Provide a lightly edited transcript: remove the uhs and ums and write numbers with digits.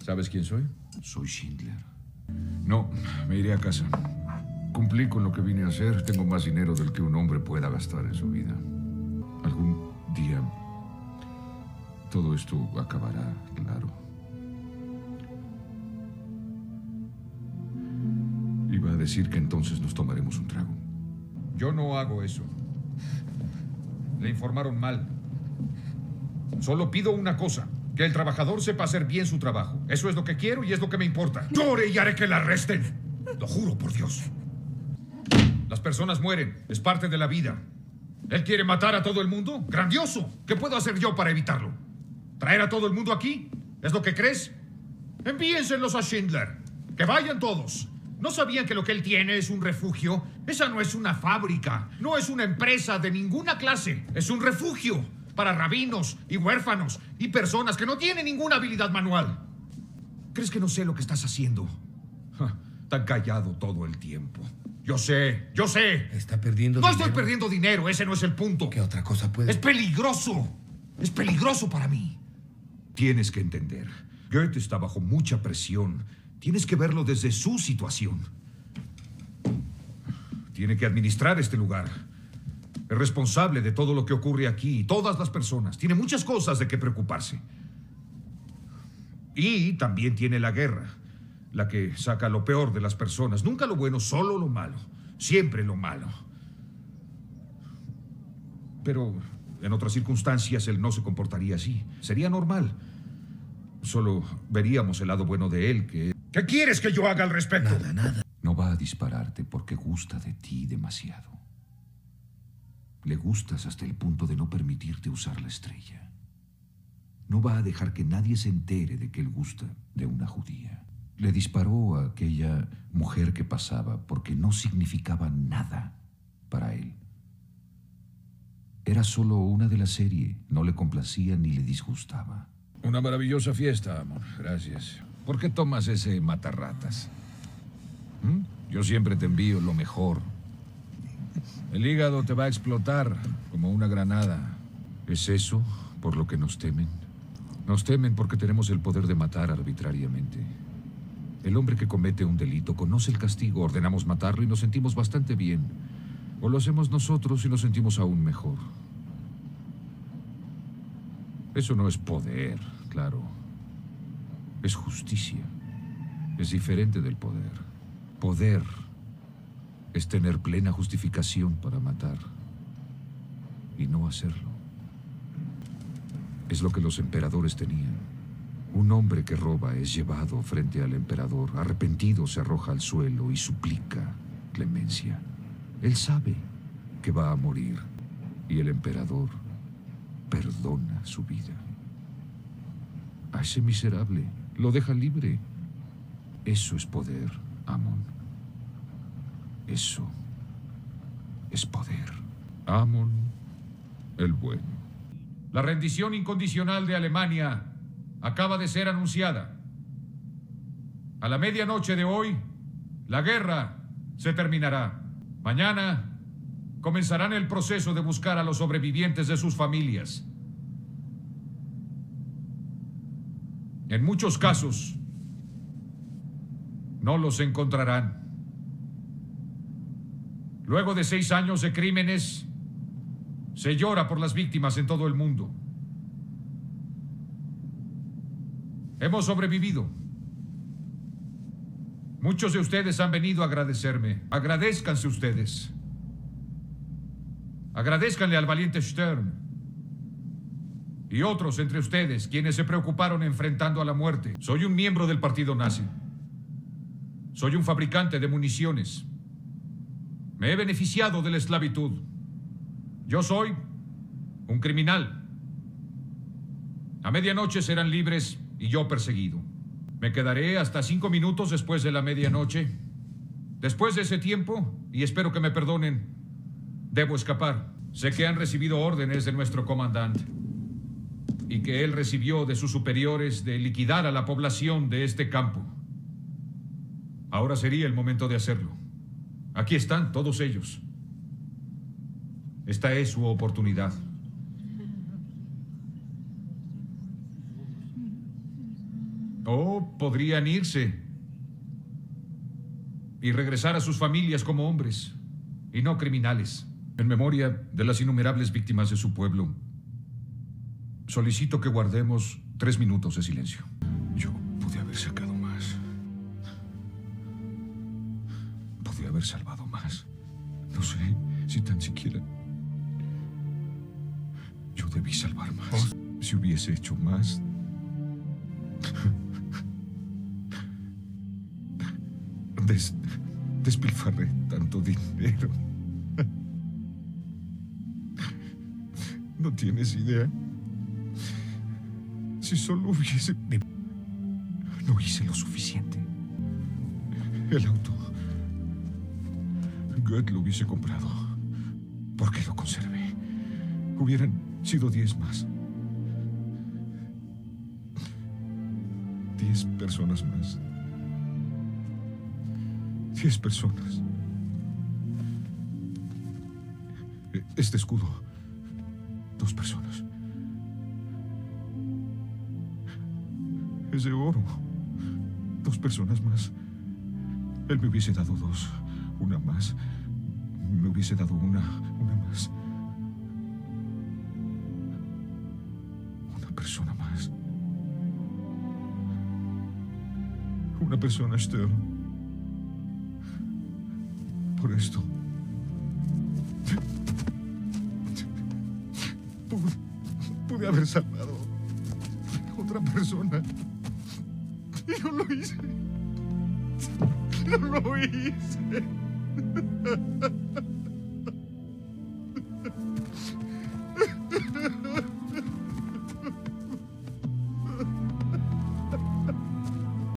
¿Sabes quién soy? Soy Schindler. No, me iré a casa. Cumplí con lo que vine a hacer. Tengo más dinero del que un hombre pueda gastar en su vida. Algún día todo esto acabará, claro. Iba a decir que entonces nos tomaremos un trago. Yo no hago eso. Le informaron mal. Solo pido una cosa. Que el trabajador sepa hacer bien su trabajo. Eso es lo que quiero y es lo que me importa. Llore y haré que la arresten. Lo juro por Dios. Las personas mueren. Es parte de la vida. ¿Él quiere matar a todo el mundo? ¡Grandioso! ¿Qué puedo hacer yo para evitarlo? ¿Traer a todo el mundo aquí? ¿Es lo que crees? Envíenselos a Schindler. Que vayan todos. ¿No sabían que lo que él tiene es un refugio? Esa no es una fábrica. No es una empresa de ninguna clase. Es un refugio para rabinos y huérfanos y personas que no tienen ninguna habilidad manual. ¿Crees que no sé lo que estás haciendo? Tan callado todo el tiempo. Yo sé. Está perdiendo dinero. No dinero. estoy perdiendo dinero, ese no es el punto. ¿Qué otra cosa puede? Es peligroso. Es peligroso para mí. Tienes que entender. Goethe está bajo mucha presión. Tienes que verlo desde su situación. Tiene que administrar este lugar. Es responsable de todo lo que ocurre aquí y todas las personas. Tiene muchas cosas de qué preocuparse. Y también tiene la guerra, la que saca lo peor de las personas. Nunca lo bueno, solo lo malo. Siempre lo malo. Pero en otras circunstancias él no se comportaría así. Sería normal. Solo veríamos el lado bueno de él. ¿Qué quieres que yo haga al respecto? Nada. No va a dispararte porque gusta de ti demasiado. Le gustas hasta el punto de no permitirte usar la estrella. No va a dejar que nadie se entere de que él gusta de una judía. Le disparó a aquella mujer que pasaba porque no significaba nada para él. Era solo una de la serie. No le complacía ni le disgustaba. Una maravillosa fiesta, amor. Gracias. ¿Por qué tomas ese matarratas? Yo siempre te envío lo mejor. El hígado te va a explotar como una granada. ¿Es eso por lo que nos temen? Nos temen porque tenemos el poder de matar arbitrariamente. El hombre que comete un delito conoce el castigo. Ordenamos matarlo y nos sentimos bastante bien. O lo hacemos nosotros y nos sentimos aún mejor. Eso no es poder, claro. Es justicia. Es diferente del poder. Poder es tener plena justificación para matar y no hacerlo. Es lo que los emperadores tenían. Un hombre que roba es llevado frente al emperador. Arrepentido se arroja al suelo y suplica clemencia. Él sabe que va a morir y el emperador perdona su vida. A ese miserable lo deja libre. Eso es poder, Amon. Eso es poder. Amon el Bueno. La rendición incondicional de Alemania acaba de ser anunciada. A la medianoche de hoy, la guerra se terminará. Mañana comenzarán el proceso de buscar a los sobrevivientes de sus familias. En muchos casos, no los encontrarán. Luego de 6 años de crímenes, se llora por las víctimas en todo el mundo. Hemos sobrevivido. Muchos de ustedes han venido a agradecerme. Agradézcanse ustedes. Agradézcanle al valiente Stern y otros entre ustedes quienes se preocuparon enfrentando a la muerte. Soy un miembro del partido nazi. Soy un fabricante de municiones. Me he beneficiado de la esclavitud. Yo soy un criminal. A medianoche serán libres y yo perseguido. Me quedaré hasta 5 minutos después de la medianoche. Después de ese tiempo, y espero que me perdonen, debo escapar. Sé que han recibido órdenes de nuestro comandante y que él recibió de sus superiores de liquidar a la población de este campo. Ahora sería el momento de hacerlo. Aquí están todos ellos. Esta es su oportunidad. O podrían irse y regresar a sus familias como hombres y no criminales. En memoria de las innumerables víctimas de su pueblo, solicito que guardemos 3 minutos de silencio. Yo pude haber sacado más. Pude haber salvado más. No sé si tan siquiera... Yo debí salvar más. Si hubiese hecho más... Despilfarré tanto dinero. No tienes idea. Si solo hubiese... No hice lo suficiente. El auto... Goethe lo hubiese comprado. ¿Por qué lo conservé? Hubieran sido 10 más. 10 personas más. 10 personas. Este escudo. 2 personas. Es de oro. 2 personas más. Él me hubiese dado 2. Una más. Me hubiese dado una más. Una persona más. Una persona, Stern. Por esto. Pude haber salvado a otra persona. Y no lo hice. No lo hice.